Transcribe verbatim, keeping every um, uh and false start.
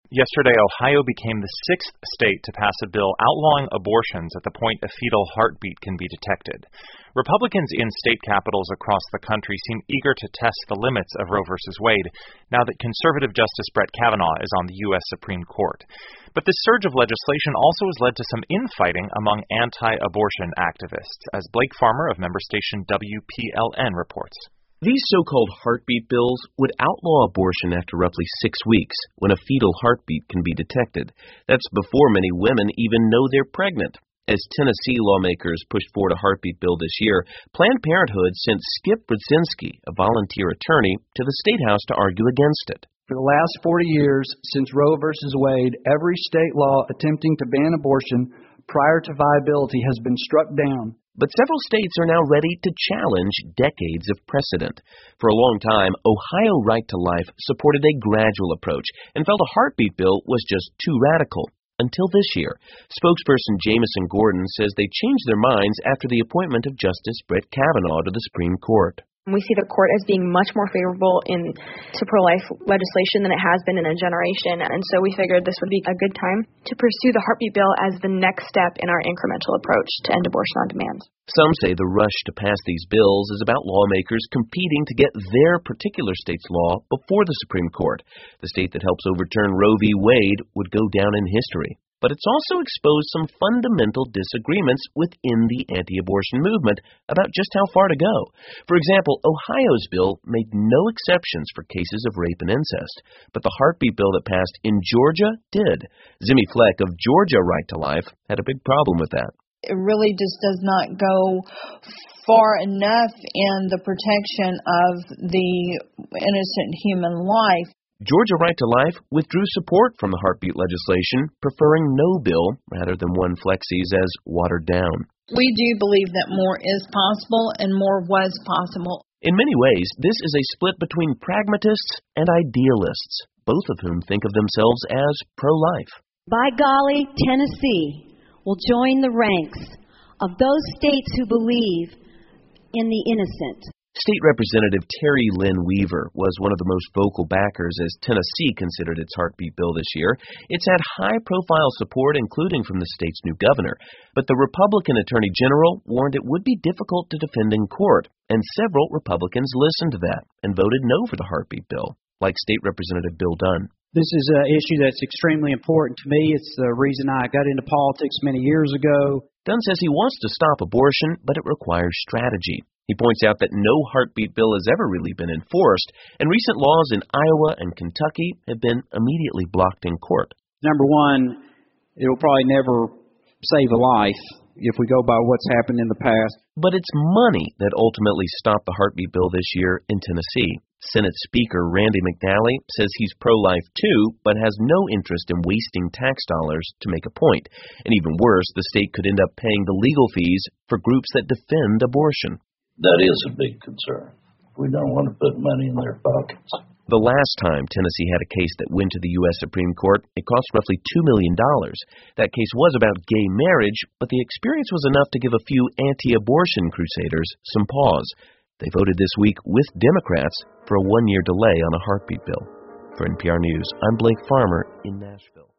Yesterday, Ohio became the sixth state to pass a bill outlawing abortions at the point a fetal heartbeat can be detected. Republicans in state capitals across the country seem eager to test the limits of Roe v. Wade now that conservative Justice Brett Kavanaugh is on the U S Supreme Court. But this surge of legislation also has led to some infighting among anti-abortion activists, as Blake Farmer of member station W P L N reports. These so-called heartbeat bills would outlaw abortion after roughly six weeks, when a fetal heartbeat can be detected. That's before many women even know they're pregnant. As Tennessee lawmakers pushed forward a heartbeat bill this year, Planned Parenthood sent Skip Brzezinski, a volunteer attorney, to the State House to argue against it. For the last forty years, since Roe v. Wade, every state law attempting to ban abortion prior to viability has been struck down. But several states are now ready to challenge decades of precedent. For a long time, Ohio Right to Life supported a gradual approach and felt a heartbeat bill was just too radical. Until this year. Spokesperson Jamison Gordon says they changed their minds after the appointment of Justice Brett Kavanaugh to the Supreme Court. We see the court as being much more favorable in to pro-life legislation than it has been in a generation, and so we figured this would be a good time to pursue the heartbeat bill as the next step in our incremental approach to end abortion on demand. Some say the rush to pass these bills is about lawmakers competing to get their particular state's law before the Supreme Court. The state that helps overturn Roe v. Wade would go down in history. But it's also exposed some fundamental disagreements within the anti-abortion movement about just how far to go. For example, Ohio's bill made no exceptions for cases of rape and incest, but the heartbeat bill that passed in Georgia did. Zimmy Fleck of Georgia Right to Life had a big problem with that. It really just does not go far enough in the protection of the innocent human life. Georgia Right to Life withdrew support from the heartbeat legislation, preferring no bill rather than one Fleck sees as watered down. We do believe that more is possible and more was possible. In many ways, this is a split between pragmatists and idealists, both of whom think of themselves as pro-life. By golly, Tennessee will join the ranks of those states who believe in the innocent. State Representative Terry Lynn Weaver was one of the most vocal backers as Tennessee considered its heartbeat bill this year. It's had high-profile support, including from the state's new governor. But the Republican Attorney General warned it would be difficult to defend in court, and several Republicans listened to that and voted no for the heartbeat bill, like State Representative Bill Dunn. This is an issue that's extremely important to me. It's the reason I got into politics many years ago. Dunn says he wants to stop abortion, but it requires strategy. He points out that no heartbeat bill has ever really been enforced, and recent laws in Iowa and Kentucky have been immediately blocked in court. Number one, it will probably never save a life if we go by what's happened in the past. But it's money that ultimately stopped the heartbeat bill this year in Tennessee. Senate Speaker Randy McNally says he's pro-life too, but has no interest in wasting tax dollars to make a point. And even worse, the state could end up paying the legal fees for groups that defend abortion. That is a big concern. We don't want to put money in their pockets. The last time Tennessee had a case that went to the U S Supreme Court, it cost roughly two million dollars. That case was about gay marriage, but the experience was enough to give a few anti-abortion crusaders some pause. They voted this week with Democrats for a one-year delay on a heartbeat bill. For N P R News, I'm Blake Farmer in Nashville.